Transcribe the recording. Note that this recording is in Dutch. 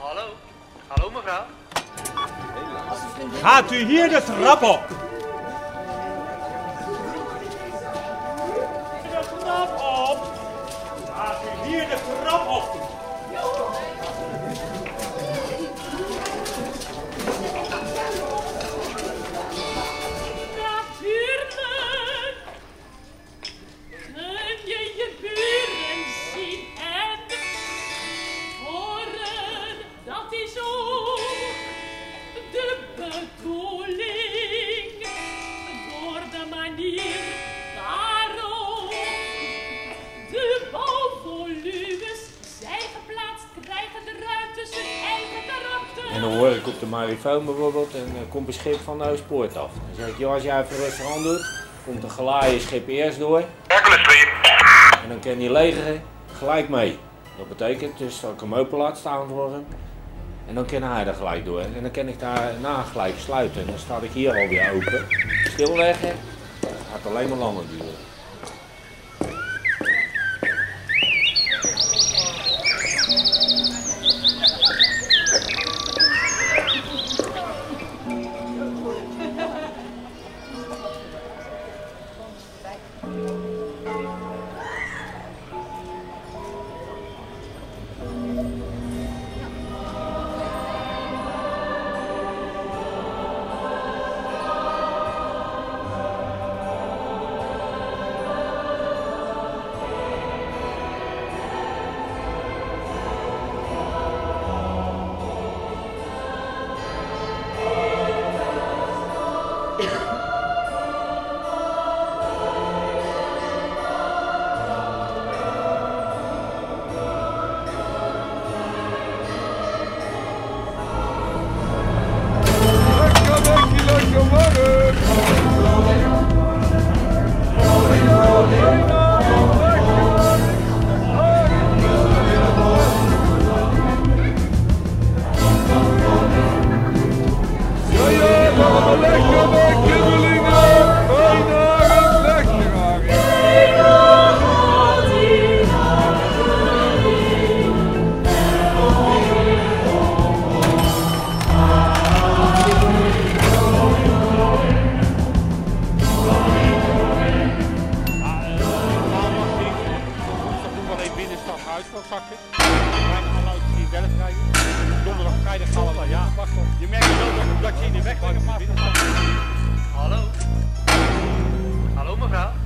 Hallo? Hallo mevrouw? Gaat u hier de trap op? De trap op! Gaat u hier de trap op? Natuurlijk kun je je buren zien en horen. Dat is ook de bedoeling. Door de manier waarop de bouwvolumes zijn geplaatst, krijgen de ruimtes hun eigen karakter. En dan hoor ik op de marifoon bijvoorbeeld en komt een schip van de Oostpoort af. Dan zeg ik, joh, als jij even een restaurant doet, komt een gelaaien schip eerst door. En dan kan die legeren gelijk mee. Dat betekent dus dat ik hem open laat staan voor hem. En dan kan hij er gelijk door. En dan kan ik daarna gelijk sluiten. En dan sta ik hier alweer open. Stilleggen, dat gaat alleen maar langer duren. Uitvalzakken. Donderdag, vrijdag gaan we wel. Ja, wacht op. Je merkt wel dat je in de weg bent. Hallo? Hallo mevrouw?